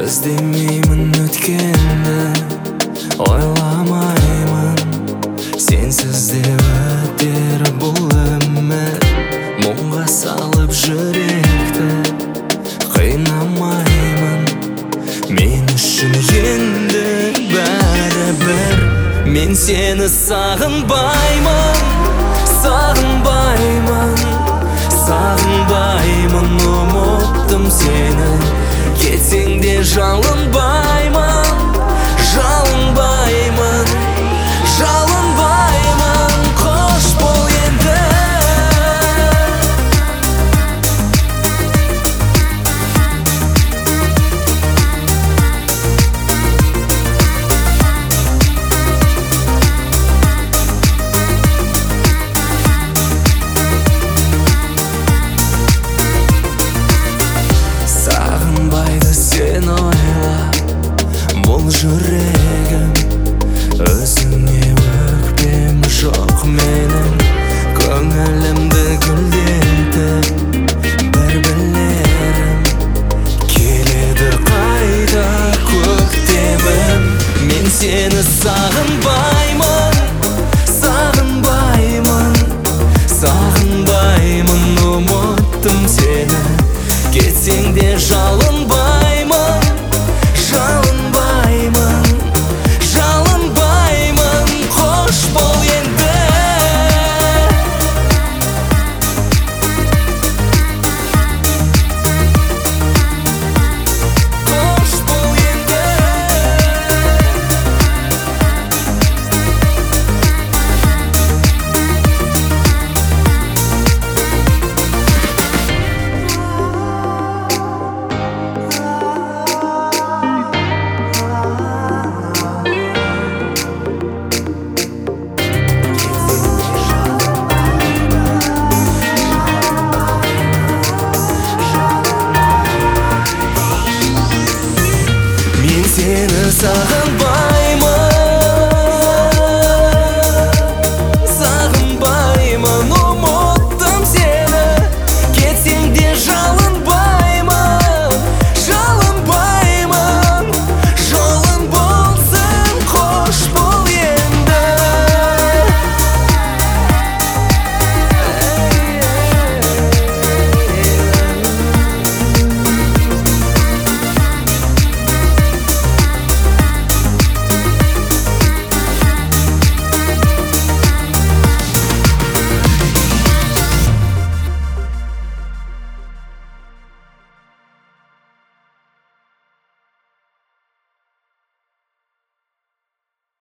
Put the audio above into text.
іздемеймін өткенді, ойламаймын сенсіз де өтер бұл өмір. Мұңға салып жүректі қинамаймын, мен үшін енді бәрібір. Мен сені сағынбаймын, сағынбаймын, сағынбаймын. Ұмыттым сені, кетсең де жалынбаймын, жалынбаймын, жалынбаймын. Қош бол енді. Сағынбайды сен ойла, бұл жүрегім. Өзіңе өкпем жоқ менің, көңілімді гүлдетіп бір білерім. Келеді қайта көктемім. Мен сені сағынбаймын, сағынбаймын, сағынбаймын. Ұмыттым сені, кетсең де жалынбаймын, жалынбаймын, жалынбаймын. Қош бол енді. Қош бол енді. Мен сені сағынбаймын.